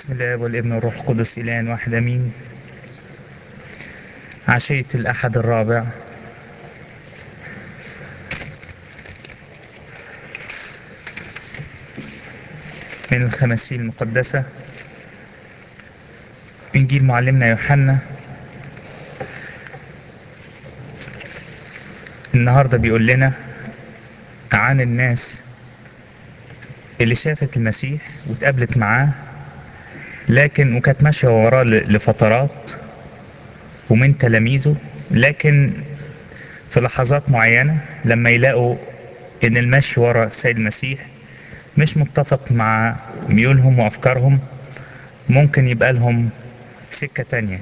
بسم الله والابن والروح القدس إله واحد أمين. عشية الأحد الرابع من الخماسين المقدسة، إنجيل معلمنا يوحنا. النهاردة بيقول لنا عن الناس اللي شافت المسيح واتقابلت معاه، وكانت ماشية وراه لفترات ومن تلاميذه، لكن في لحظات معينة لما يلاقوا إن المشي ورا السيد المسيح مش متفق مع ميولهم وأفكارهم، ممكن يبقى لهم سكة تانية.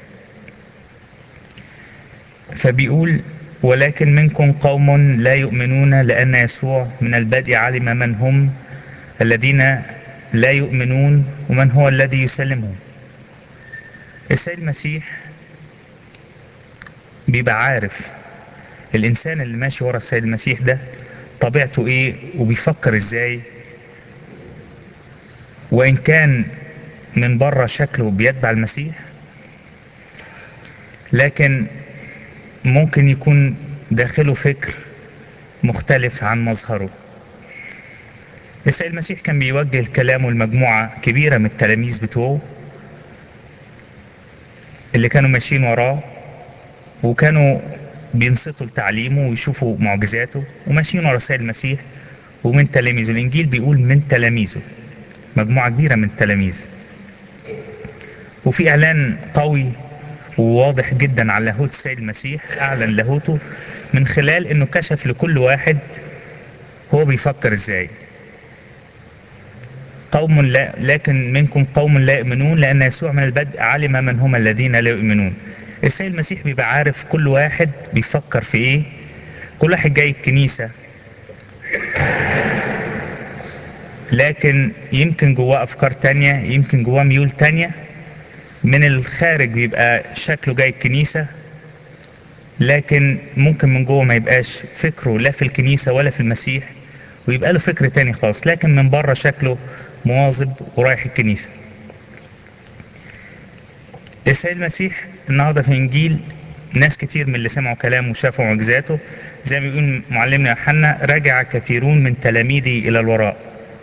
فبيقول: ولكن منكم قوم لا يؤمنون، لأن يسوع من البدء علم من هم الذين لا يؤمنون ومن هو الذي يسلمهم. السيد المسيح بيبقى عارف الإنسان اللي ماشي ورا السيد المسيح ده طبيعته إيه وبيفكر إزاي، وإن كان من بره شكله بيتبع المسيح، لكن ممكن يكون داخله فكر مختلف عن مظهره. السيد المسيح كان بيوجه كلامه لمجموعة كبيرة من التلاميذ بتوعه اللي كانوا ماشيين وراه، وكانوا بينصتوا لتعليمه ويشوفوا معجزاته وماشيين ورا السيد المسيح. ومن تلاميذه، الإنجيل بيقول من تلاميذه، مجموعة كبيرة من التلاميذ. وفي إعلان قوي وواضح جدا عن لاهوت السيد المسيح، أعلن لاهوته من خلال إنه كشف لكل واحد هو بيفكر إزاي. قوم لا لكن منكم قوم لا يؤمنون، لأن يسوع من البدء علم من هم الذين لا يؤمنون. السيد المسيح بيبقى عارف كل واحد بيفكر في ايه. كل واحد جاي الكنيسة لكن يمكن جواه أفكار تانية، يمكن جواه ميول تانية. من الخارج بيبقى شكله جاي الكنيسة، لكن ممكن من جوه ما يبقاش فكره لا في الكنيسة ولا في المسيح، ويبقى له فكر تاني خالص، لكن من بره شكله مواظب ورايح الكنيسة. السيد المسيح النهارده في الانجيل، ناس كتير من اللي سمعوا كلامه وشافوا معجزاته، زي ما بيقول معلمنا يوحنا: رجع كثيرون من تلاميذي الى الوراء.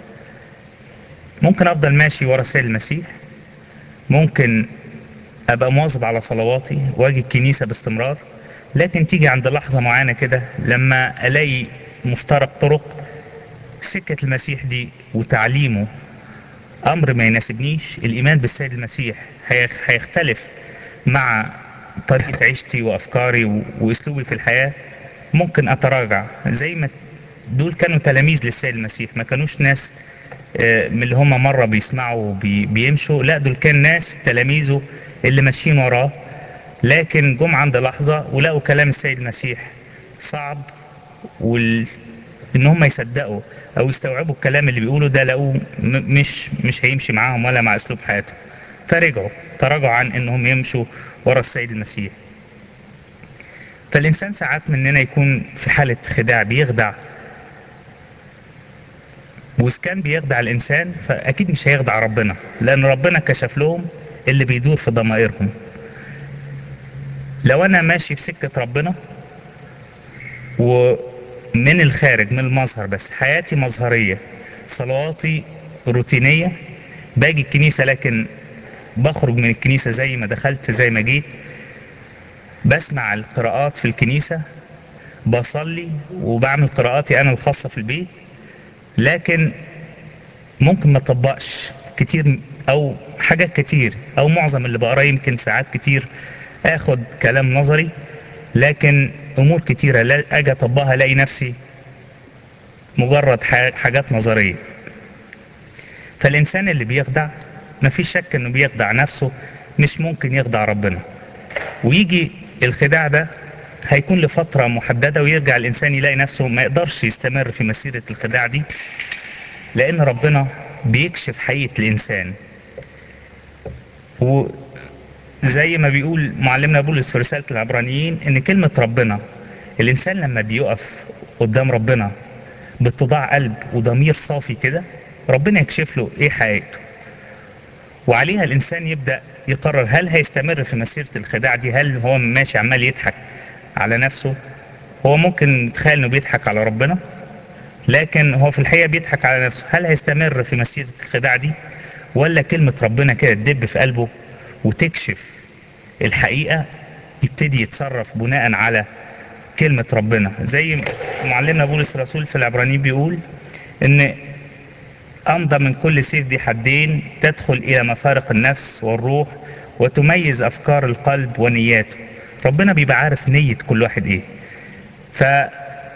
ممكن افضل ماشي ورا السيد المسيح، ممكن ابقى مواظب على صلواتي واجي الكنيسه باستمرار، لكن تيجي عند لحظه معينه كده لما الاقي مفترق طرق سكه المسيح دي وتعليمه امر ما يناسبنيش. الايمان بالسيد المسيح هيختلف مع طريقة عيشتي وافكاري واسلوبي في الحياة. ممكن اتراجع، زي ما دول كانوا تلاميذ للسيد المسيح، ما كانوش ناس من اللي هم مرة بيسمعوا بيمشوا، لا دول كان ناس تلاميذه اللي ماشيين وراه، لكن جم عند لحظة ولقوا كلام السيد المسيح صعب، ان هم يصدقوا او يستوعبوا الكلام اللي بيقوله ده، لقوه مش هيمشي معاهم ولا مع اسلوب حياتهم، فرجعوا تراجعوا عن انهم يمشوا ورا السيد المسيح. فالانسان ساعات مننا يكون في حالة خداع، بيخدع، واذا كان بيخدع الانسان فاكيد مش هيخدع ربنا، لان ربنا كشف لهم اللي بيدور في ضمائرهم. لو انا ماشي في سكة ربنا ومن الخارج من المظهر بس حياتي مظهرية، صلواتي روتينية، باجي الكنيسة لكن بخرج من الكنيسة زي ما دخلت زي ما جيت، بسمع القراءات في الكنيسة، بصلي وبعمل قراءاتي أنا الخاصة في البيت، لكن ممكن ما طبقش كتير أو حاجات كتير أو معظم اللي بقراه. يمكن ساعات كتير اخد كلام نظري، لكن امور كتيرة لا اجي اطبقها الاقي نفسي مجرد حاجات نظرية. فالإنسان اللي بيخدع مفيش شك إنه بيخدع نفسه، مش ممكن يخدع ربنا. ويجي الخداع ده هيكون لفترة محددة، ويرجع الإنسان يلاقي نفسه ما يقدرش يستمر في مسيرة الخداع دي، لأن ربنا بيكشف حقيقة الإنسان. وزي ما بيقول معلمنا بولس في رسالة العبرانيين إن كلمة ربنا، الإنسان لما بيقف قدام ربنا باتضاع قلب وضمير صافي كده، ربنا يكشف له إيه حقيقته. وعليها الإنسان يبدأ يقرر هل هيستمر في مسيرة الخداع دي، هل هو ماشي عمال يضحك على نفسه. هو ممكن يتخيل انه بيضحك على ربنا، لكن هو في الحقيقة بيضحك على نفسه. هل هيستمر في مسيرة الخداع دي، ولا كلمة ربنا كده تدب في قلبه وتكشف الحقيقة، يبتدي يتصرف بناء على كلمة ربنا؟ زي معلمنا بولس الرسول في العبرانيين بيقول ان امضى من كل سيف ذي حدين تدخل الى مفارق النفس والروح وتميز افكار القلب ونياته. ربنا بيبقى عارف نية كل واحد ايه. فكنا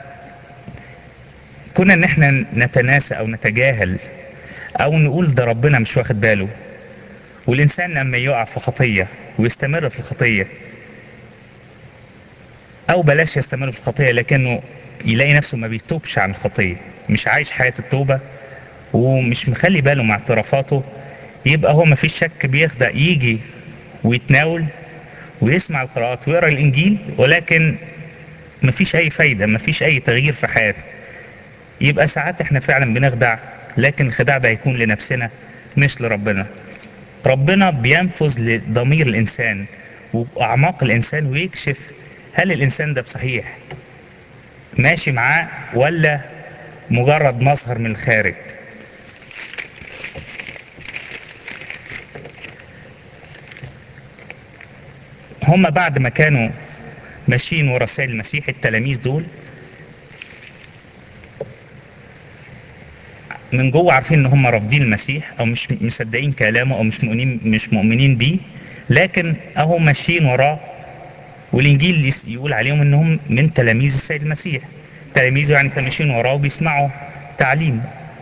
ان احنا نتناسى او نتجاهل او نقول ده ربنا مش واخد باله، والانسان لما يقع في خطية ويستمر في الخطية، او بلاش يستمر في الخطية لكنه يلاقي نفسه ما بيتوبش عن الخطية، مش عايش حياة التوبة ومش مخلي باله مع اعترافاته، يبقى هو ما فيش شك بيخدع. يجي ويتناول ويسمع القراءات ويقرا الانجيل، ولكن ما فيش اي فايدة، ما فيش اي تغيير في حياته. يبقى ساعات احنا فعلا بنخدع، لكن الخداع ده هيكون لنفسنا مش لربنا. ربنا بينفذ لضمير الانسان واعماق الانسان ويكشف هل الانسان ده بصحيح ماشي معاه ولا مجرد مظهر من الخارج. هما بعد ما كانوا ماشيين ورا سيد المسيح التلاميذ دول، من جوه عارفين ان هم رافضين المسيح او مش مصدقين كلامه او مش مؤمنين بيه، لكن اهو ماشيين وراه. والانجيل يقول عليهم انهم من تلاميذ السيد المسيح. تلاميذه يعني كانوا ماشيين وراه وبيسمعوا تعليم،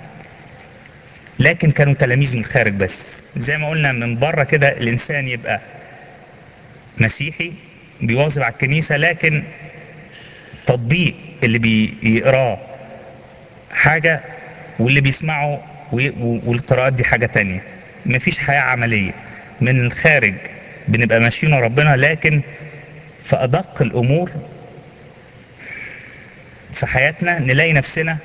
لكن كانوا تلاميذ من الخارج بس. زي ما قلنا من بره كده الانسان يبقى مسيحي بيواظب على الكنيسة، لكن تطبيق اللي بيقراه حاجة واللي بيسمعه والقراءات دي حاجة تانية. مفيش حياة عملية. من الخارج بنبقى ماشيين ورا ربنا، لكن في أدق الأمور في حياتنا نلاقي نفسنا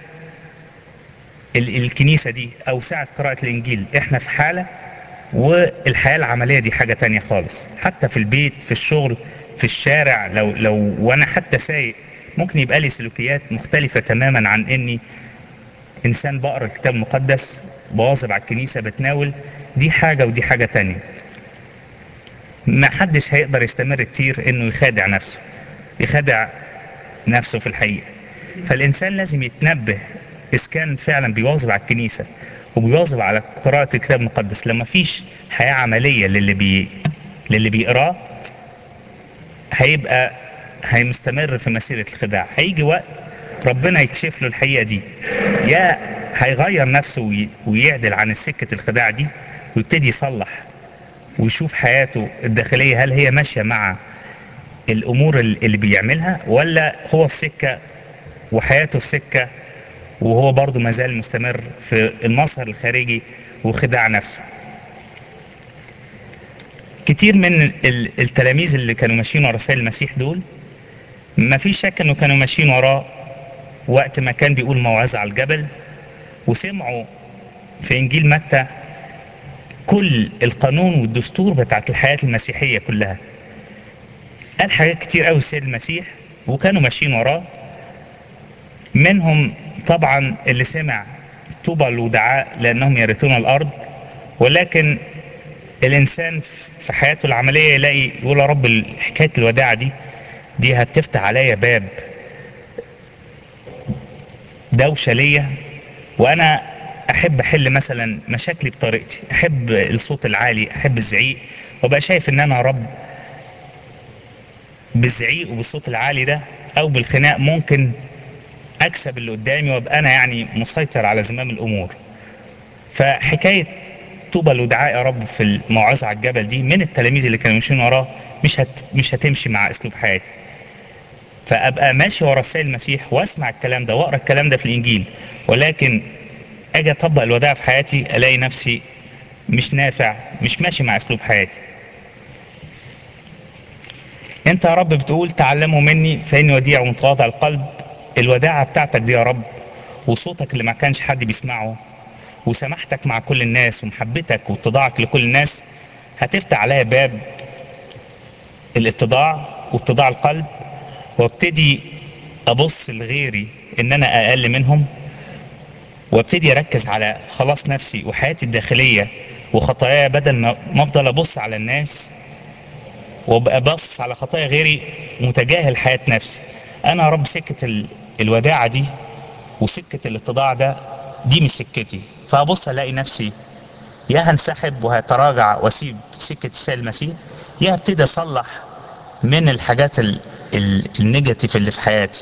الكنيسة دي أو ساعة قراءة الإنجيل إحنا في حالة، والحياة العملية دي حاجة تانية خالص. حتى في البيت، في الشغل، في الشارع، لو وأنا حتى سايق ممكن يبقى لي سلوكيات مختلفة تماما عن إني إنسان بقرأ الكتاب المقدس، بواظب على الكنيسة، بتناول. دي حاجة ودي حاجة تانية. ما حدش هيقدر يستمر كتير إنه يخادع نفسه في الحقيقة. فالإنسان لازم يتنبه إذا كان فعلا بيواظب على الكنيسة وبيواظب على قراءة الكتاب المقدس، لما فيش حياة عملية للي بيقراه، هيبقى هيمستمر في مسيرة الخداع. هيجي وقت ربنا يكشف له الحقيقة دي، يا هيغير نفسه ويعدل عن سكة الخداع دي ويبتدي يصلح ويشوف حياته الداخلية هل هي ماشية مع الأمور اللي بيعملها، ولا هو في سكة وحياته في سكة وهو برضه مازال مستمر في المظهر الخارجي وخداع نفسه. كتير من التلاميذ اللي كانوا ماشيين ورا سيد المسيح دول، ما فيش شك انه كانوا ماشيين وراه وقت ما كان بيقول موعظة على الجبل، وسمعوا في انجيل متى كل القانون والدستور بتاعت الحياة المسيحية كلها. قال حاجات كتير قوي السيد المسيح وكانوا ماشيين وراه. منهم طبعا اللي سمع طوبى للودعاء لانهم يرثون الارض، ولكن الانسان في حياته العملية يلاقي يقول يا رب حكاية الوداعة دي هتفتح عليا باب دوشة ليا، وانا احب احل مثلا مشاكلي بطريقتي، احب الصوت العالي، احب الزعيق، وابقى شايف ان انا يا رب بالزعيق وبالصوت العالي ده او بالخناق ممكن اكسب اللي قدامي وابقى انا يعني مسيطر على زمام الامور. فحكاية طوبى للودعاء يا رب في الموعظة على الجبل دي من التلاميذ اللي كانوا ماشيين وراه مش هتمشي مع اسلوب حياتي. فابقى ماشي ورا السيد المسيح واسمع الكلام ده واقرا الكلام ده في الانجيل، ولكن اجي اطبق الوداع في حياتي الاقي نفسي مش نافع، مش ماشي مع اسلوب حياتي. انت يا رب بتقول تعلموا مني فاني وديع ومتواضع القلب. الوداعة بتاعتك دي يا رب وصوتك اللي ما كانش حد بيسمعه وسماحتك مع كل الناس ومحبتك واتضاعك لكل الناس هتفتح عليا باب الاتضاع واتضاع القلب، وابتدي ابص لغيري ان انا اقل منهم، وابتدي اركز على خلاص نفسي وحياتي الداخليه وخطاياي، بدل ما افضل ابص على الناس وابقى باصص على خطايا غيري متجاهل حياه نفسي. انا يا رب سكه الوداعه دي وسكه الاتضاع ده دي مش سكتي، فهبص الاقي نفسي يا هنسحب وهتراجع واسيب سكه السيد المسيح، يا هبتدي اصلح من الحاجات النيجاتيف اللي في حياتي.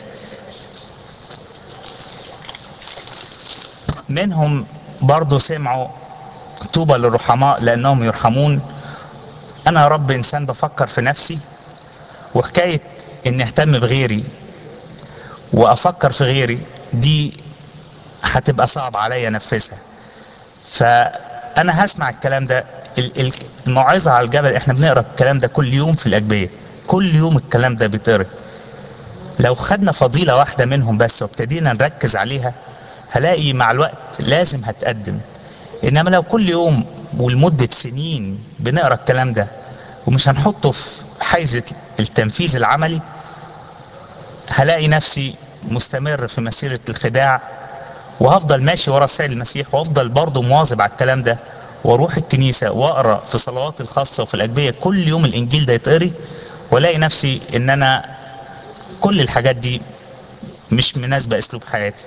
منهم برضو سمعوا طوبى للرحماء لانهم يرحمون. انا يا رب انسان بفكر في نفسي، وحكاية اني اهتم بغيري وافكر في غيري دي هتبقى صعب عليا انفذها. فانا هسمع الكلام ده، الموعظة على الجبل احنا بنقرا الكلام ده كل يوم في الاجبية، كل يوم الكلام ده بيتقرا. لو خدنا فضيلة واحدة منهم بس وابتدينا نركز عليها هلاقي مع الوقت لازم هتقدم. انما لو كل يوم ولمدة سنين بنقرا الكلام ده ومش هنحطه في حيز التنفيذ العملي، هلاقي نفسي مستمر في مسيرة الخداع، وهفضل ماشي ورا السيد المسيح وافضل برضه مواظب على الكلام ده، واروح الكنيسة واقرا في صلواتي الخاصة وفي الاجبية كل يوم الانجيل ده يتقري، والاقي نفسي ان انا كل الحاجات دي مش مناسبة اسلوب حياتي.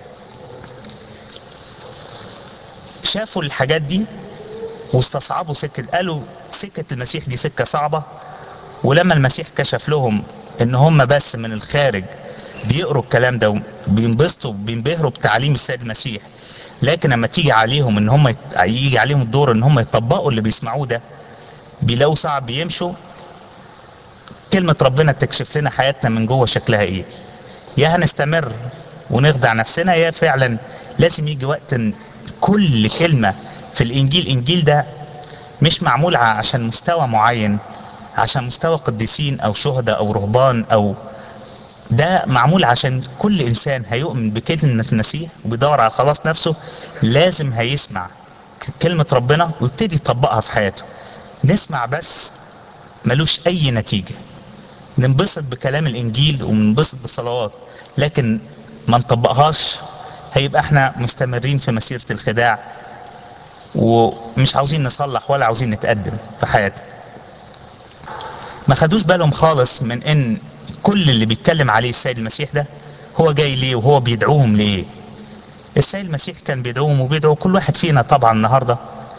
شافوا الحاجات دي واستصعبوا سكة، قالوا سكة المسيح دي سكة صعبة. ولما المسيح كشف لهم ان هم بس من الخارج بيقروا الكلام ده وبينبسطوا بينبهروا بتعليم السيد المسيح، لكن لما تيجي عليهم ان هم يجي عليهم الدور ان هم يطبقوا اللي بيسمعوه ده بيلاقوا صعب يمشوا. كلمة ربنا تكشف لنا حياتنا من جوه شكلها ايه، يا هنستمر ونخدع نفسنا، يا فعلا لازم يجي وقت إن كل كلمة في الانجيل ده مش معمول عشان مستوى معين، عشان مستوى قديسين او شهداء او رهبان، او ده معمول عشان كل انسان هيؤمن بكلمة المسيح وبيدور على خلاص نفسه لازم هيسمع كلمة ربنا ويبتدي يطبقها في حياته. نسمع بس ملوش اي نتيجة، ننبسط بكلام الانجيل وننبسط بالصلوات لكن ما نطبقهاش، هيبقى احنا مستمرين في مسيرة الخداع ومش عاوزين نصلح ولا عاوزين نتقدم في حياتنا. ما خدوش بالهم خالص من ان كل اللي بيتكلم عليه السيد المسيح ده هو جاي ليه وهو بيدعوهم ليه. السيد المسيح كان بيدعوهم وبيدعو كل واحد فينا طبعا النهارده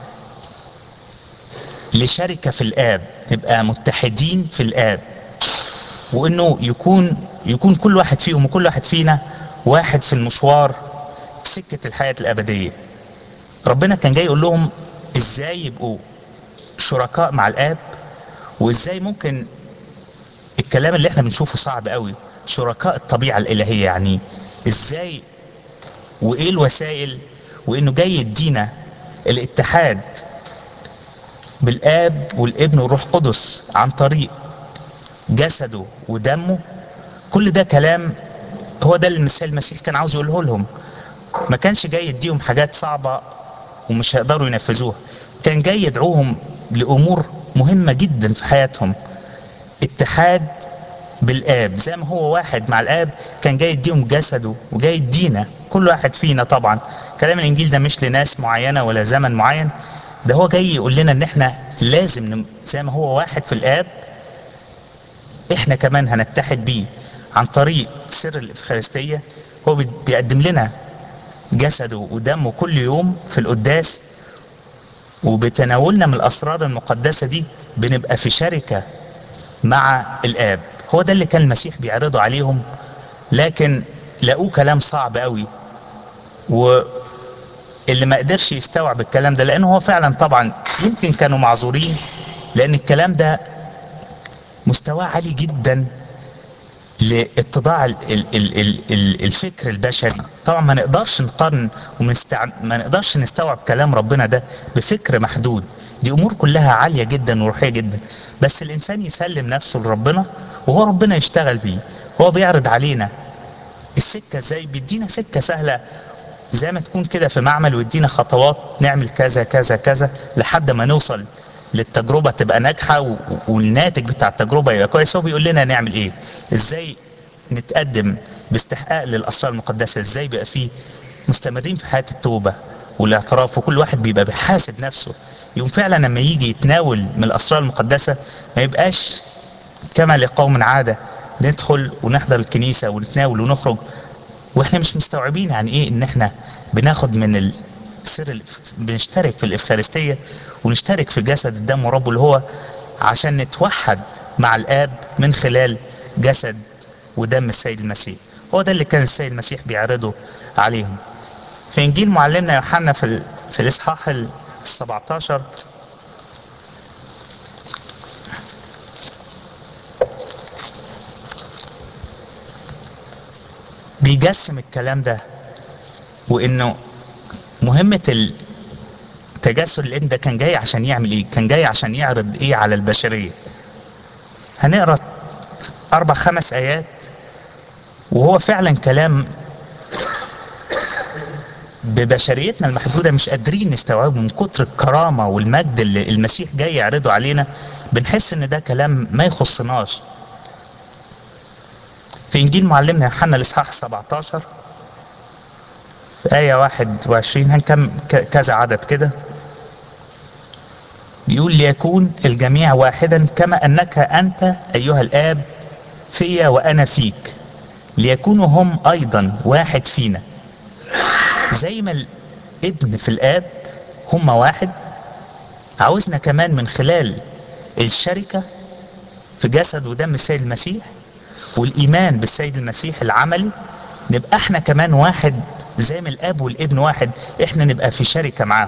لشركة في الآب، نبقى متحدين في الآب، وإنه يكون كل واحد فيهم وكل واحد فينا واحد في المشوار سكة الحياة الأبدية. ربنا كان جاي يقول لهم إزاي يبقوا شركاء مع الآب، وإزاي ممكن الكلام اللي احنا بنشوفه صعب قوي، شركاء الطبيعة الإلهية يعني إزاي، وإيه الوسائل، وإنه جاي يدينا الاتحاد بالآب والابن والروح القدس عن طريق جسده ودمه. كل ده كلام هو ده اللي المسيح كان عاوز يقوله لهم. ما كانش جاي يديهم حاجات صعبة ومش هيقدروا ينفذوها، كان جاي يدعوهم لأمور مهمة جدا في حياتهم، اتحاد بالآب زي ما هو واحد مع الآب. كان جاي يديهم جسده وجاي يدينا كل واحد فينا. طبعا كلام الإنجيل ده مش لناس معينة ولا زمن معين، ده هو جاي يقول لنا ان احنا لازم زي ما هو واحد في الآب احنا كمان هنتحد بيه عن طريق سر الإفخارستية. هو بيقدم لنا جسده ودمه كل يوم في القداس، وبتناولنا من الأسرار المقدسة دي بنبقى في شركة مع الآب. هو ده اللي كان المسيح بيعرضه عليهم، لكن لقوه كلام صعب قوي، واللي ما قدرش يستوعب الكلام ده لأنه هو فعلا طبعا يمكن كانوا معذورين، لأن الكلام ده مستواه عالي جدا لاتضاع الفكر البشري. طبعا ما نقدرش نقارن ما نقدرش نستوعب كلام ربنا ده بفكر محدود، دي امور كلها عالية جدا وروحية جدا. بس الانسان يسلم نفسه لربنا وهو ربنا يشتغل بيه. هو بيعرض علينا السكة ازاي، بيدينا سكة سهلة زي ما تكون كده في معمل ويدينا خطوات نعمل كذا كذا كذا لحد ما نوصل للتجربة تبقى ناجحة والناتج بتاع التجربة يبقى كويس. هو بيقول لنا نعمل ايه، ازاي نتقدم باستحقاق للأسرار المقدسة، ازاي بقى فيه مستمرين في حياة التوبة والاعتراف، وكل واحد بيبقى بيحاسب نفسه. يوم فعلا لما يجي يتناول من الأسرار المقدسة ما يبقاش كما لقوم عادة ندخل ونحضر الكنيسة ونتناول ونخرج واحنا مش مستوعبين يعني ايه ان احنا بناخد من بنشترك في الإفخارستية ونشترك في جسد الدم وربه، اللي هو عشان نتوحد مع الآب من خلال جسد ودم السيد المسيح. هو ده اللي كان السيد المسيح بيعرضه عليهم. في إنجيل معلمنا يوحنا في الإصحاح 17 بيجسم الكلام ده، وإنه مهمة تجسد الابن ده كان جاي عشان يعمل ايه، كان جاي عشان يعرض ايه على البشرية. هنقرأ 4-5 آيات وهو فعلا كلام ببشريتنا المحدودة مش قادرين نستوعبه من كتر الكرامة والمجد اللي المسيح جاي يعرضه علينا. بنحس ان ده كلام ما يخصناش. في انجيل معلمنا يوحنا الاصحاح 17 في آية 21 هنكم كذا عدد كده، بيقول ليكون الجميع واحدا كما انك انت ايها الاب فيا وانا فيك ليكونوا هم ايضا واحد فينا. زي ما الابن في الاب هم واحد، عاوزنا كمان من خلال الشركة في جسد ودم السيد المسيح والايمان بالسيد المسيح العملي نبقى احنا كمان واحد. زي ما الاب والابن واحد احنا نبقى في شركة معاه.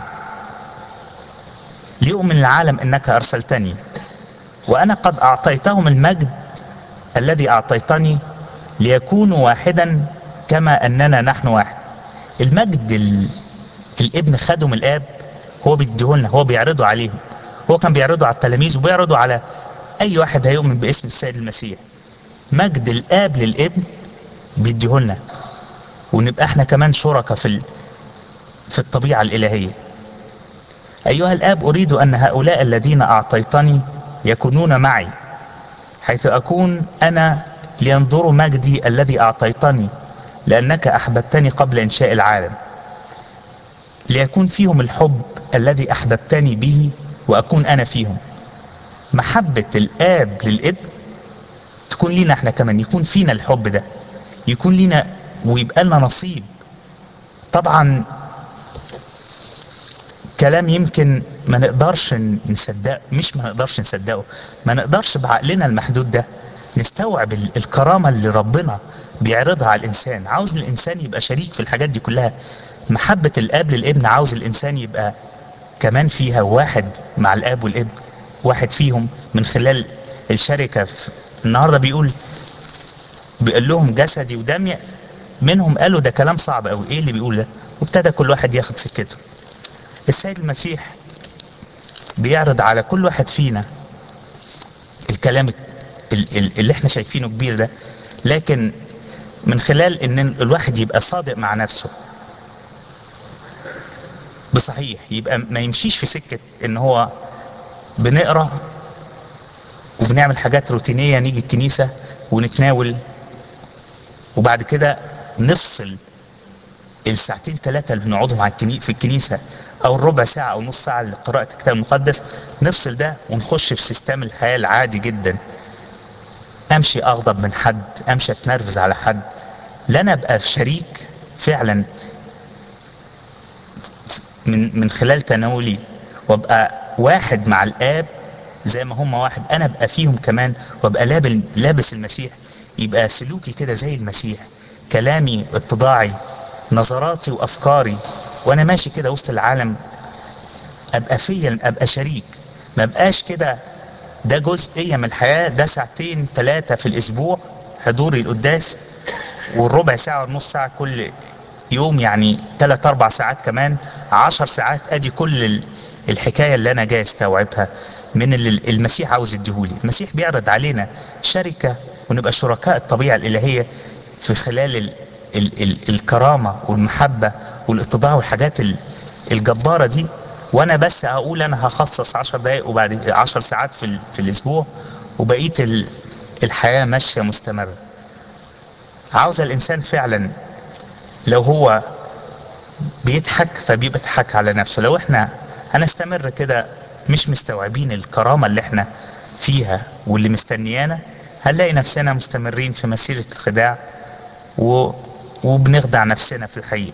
ليؤمن العالم انك ارسلتني وانا قد اعطيتهم المجد الذي اعطيتني ليكونوا واحدا كما اننا نحن واحد. المجد الابن خده من الاب، هو بيديهولنا، هو بيعرضه عليهم. هو كان بيعرضه على التلاميذ وبيعرضه على اي واحد هيؤمن باسم السيد المسيح. مجد الاب للابن بيديهولنا ونبقى احنا كمان شركاء في الطبيعة الالهية. ايها الاب اريد ان هؤلاء الذين اعطيتني يكونون معي حيث اكون انا لينظروا مجدي الذي اعطيتني لانك احببتني قبل انشاء العالم، ليكون فيهم الحب الذي احببتني به واكون انا فيهم. محبة الاب للابن تكون لينا احنا كمان، يكون فينا الحب ده، يكون لينا ويبقى لنا نصيب. طبعا كلام يمكن ما نقدرش نصدقه، مش ما نقدرش نصدقه، ما نقدرش بعقلنا المحدود ده نستوعب الكرامة اللي ربنا بيعرضها على الإنسان. عاوز الإنسان يبقى شريك في الحاجات دي كلها. محبة الآب للابن عاوز الإنسان يبقى كمان فيها واحد مع الآب والابن، واحد فيهم من خلال الشركة. النهاردة بيقول لهم جسدي ودمي. منهم قالوا ده كلام صعب قوي، ايه اللي بيقول ده؟ وابتدى كل واحد ياخد سكته. السيد المسيح بيعرض على كل واحد فينا الكلام اللي احنا شايفينه كبير ده، لكن من خلال ان الواحد يبقى صادق مع نفسه بصحيح، يبقى ما يمشيش في سكة ان هو بنقرأ وبنعمل حاجات روتينية، نيجي الكنيسة ونتناول وبعد كده نفصل الساعتين 3 اللي بنقعدهم في الكنيسة او الربع ساعة او نص ساعة لقراءة الكتاب المقدس، نفصل ده ونخش في سيستم الحياة العادي جدا. امشي اغضب من حد، امشي اتنرفز على حد، لا انا ابقى في شريك فعلا من خلال تناولي وابقى واحد مع الاب زي ما هم واحد، انا ابقى فيهم كمان وابقى لابس المسيح. يبقى سلوكي كده زي المسيح، كلامي اتضاعي نظراتي وافكاري وانا ماشي كده وسط العالم ابقى فيا، ابقى شريك. ما بقاش كده ده جزئية من الحياة، ده ساعتين 3 في الاسبوع حضوري القداس والربع ساعة والنص ساعة كل يوم، يعني 3-4 ساعات كمان 10 ساعات. ادي كل الحكاية اللي انا جاي استوعبها من اللي المسيح عاوز يديهولي. المسيح بيعرض علينا شركة ونبقى شركاء الطبيعة الالهية في خلال الكرامة والمحبة والاتضاع والحاجات الجبارة دي، وانا بس اقول انا هخصص 10 دقايق وبعد 10 ساعات في الاسبوع، وبقية الحياة ماشية مستمرة. عاوز الانسان فعلا لو هو بيضحك فبيضحك على نفسه. لو احنا هنستمر كده مش مستوعبين الكرامة اللي احنا فيها واللي مستنيانا، هنلاقي نفسنا مستمرين في مسيرة الخداع و... وبنخدع نفسنا في الحقيقة.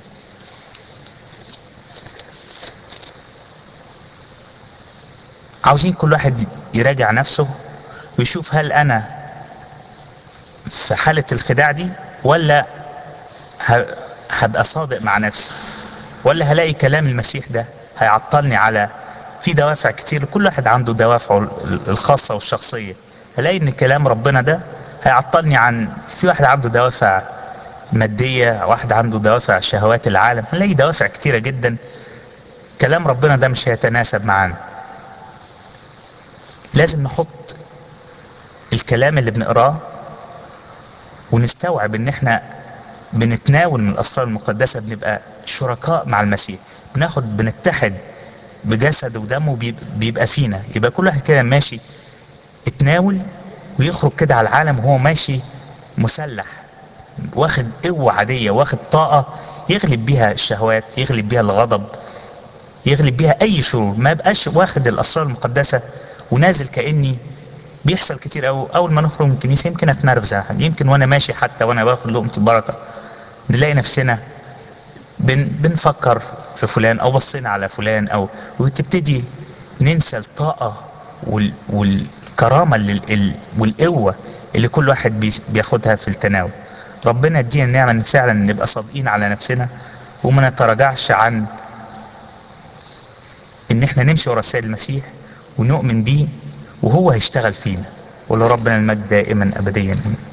عاوزين كل واحد يراجع نفسه ويشوف هل انا في حالة الخداع دي، ولا ه... هبقى صادق مع نفسي، ولا هلاقي كلام المسيح ده هيعطلني على في دوافع كتير. كل واحد عنده دوافعه الخاصة والشخصية. هلاقي ان كلام ربنا ده هيعطلني عن في واحد عنده دوافع مادية، واحد عنده دوافع شهوات العالم، هنلاقي دوافع كتيرة جدا. كلام ربنا ده مش هيتناسب معانا. لازم نحط الكلام اللي بنقراه ونستوعب ان احنا بنتناول من الاسرار المقدسة، بنبقى شركاء مع المسيح، بنتحد بجسد ودمه بيبقى فينا. يبقى كل واحد كده ماشي اتناول ويخرج كده على العالم وهو ماشي مسلح، واخد قوة عادية، واخد طاقة يغلب بيها الشهوات، يغلب بيها الغضب، يغلب بيها اي شرور. ما بقاش واخد الاسرار المقدسة ونازل كأني بيحصل كتير أوي. اول ما نخرج من الكنيسة يمكن اتنرفز، يمكن وانا ماشي حتى وانا باخد لقمة البركة نلاقي نفسنا بنفكر في فلان او بصينا على فلان، او وتبتدي ننسى الطاقة والكرامة والقوة اللي كل واحد بياخدها في التناول. ربنا يدينا النعمة ان فعلا نبقى صادقين على نفسنا، وما نتراجعش عن ان احنا نمشي ورا السيد المسيح ونؤمن بيه، وهو هيشتغل فينا. ولربنا المجد دائما ابديا.